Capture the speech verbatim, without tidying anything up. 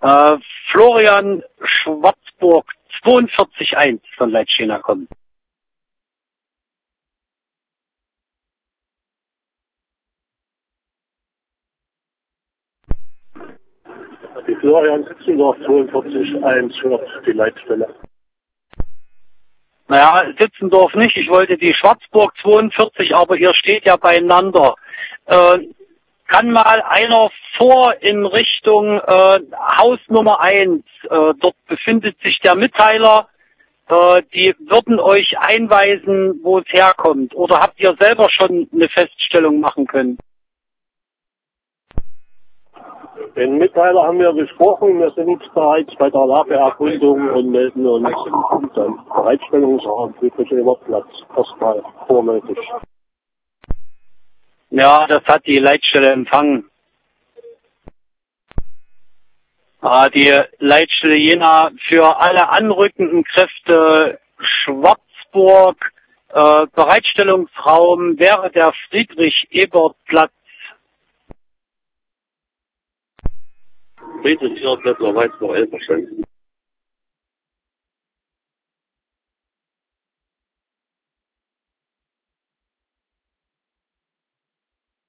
Äh, Florian Schwarzburg zweiundvierzig eins von Leitsteiner kommen. Die Florian Sitzendorf zweiundvierzig eins hört die Leitstelle. Naja, Sitzendorf nicht. Ich wollte die Schwarzburg zweiundvierzig, aber ihr steht ja beieinander. Äh, kann mal einer vor in Richtung äh, Haus Nummer eins. Äh, dort befindet sich der Mitteiler. Äh, die würden euch einweisen, wo es herkommt. Oder habt ihr selber schon eine Feststellung machen können? Den Mitteiler haben wir gesprochen. Wir sind bereits bei der Lageerkundung und melden uns dann Bereitstellungsraum Friedrich-Ebert Platz erstmal vorläufig. Ja, das hat die Leitstelle empfangen. Ah, die Leitstelle Jena für alle anrückenden Kräfte Schwarzburg. Äh, Bereitstellungsraum wäre der Friedrich-Ebert-Platz. Friedrich-Ebert Platz, war weit noch elf verstanden.